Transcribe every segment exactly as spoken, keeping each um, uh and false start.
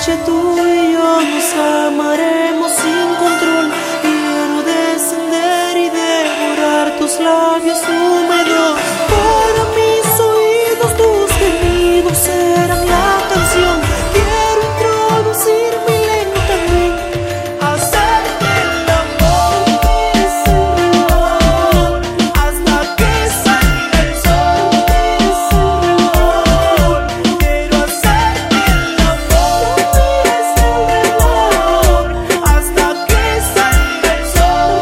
noche tú y yo nos amaremos sin control. Quiero descender y devorar tus labios húmedos. Para mis oídos tus gemidos serán la canción. Quiero introducirme lentamente, hacerte el amor, hasta que salga el sol. Quiero hacerte el amor, hasta que salga el sol.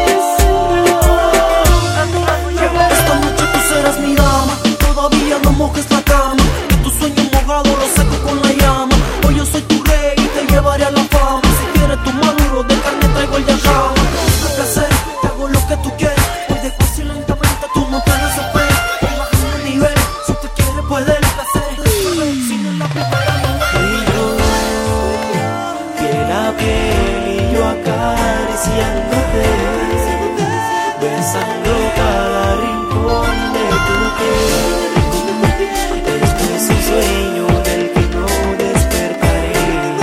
Esta noche tú serás mi dama, todavía no mojes la cama. Que tu sueño mojado lo seco con la llama. Hoy yo soy tu rey y te llevaré a la fama. Si quieres tu maduro de carne traigo el de acá. Lo que hacer, te hago lo que tú quieres. Hoy despacio y lentamente tú no te desesperes. Voy bajando el nivel, si tú quieres puedes hacer. Si no es la primera no es. Y yo, piel a piel y yo acariciándote, besando cada rincón de tu piel. Este es un sueño del que no despertaré.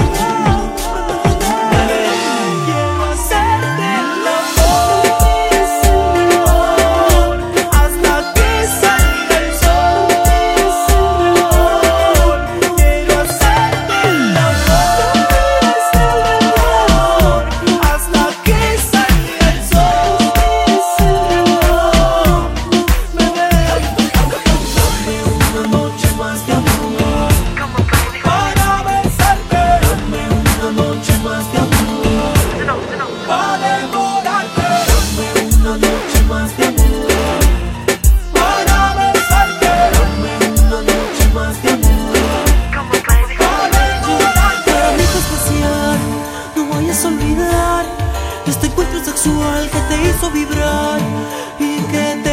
Bebé, Quiero hacerte el amor, hasta que salga el sol. Quiero hacerte el amor, hasta que salga el sol. Bebé, dame una noche más de amor, para besarte, dame una noche más de amor, para devorarte, dame una noche más de amor, para besarte, dame una noche más de amor. para devorarte. Para mí fue especial, no vayas a olvidar este encuentro sexual que te hizo vibrar y que te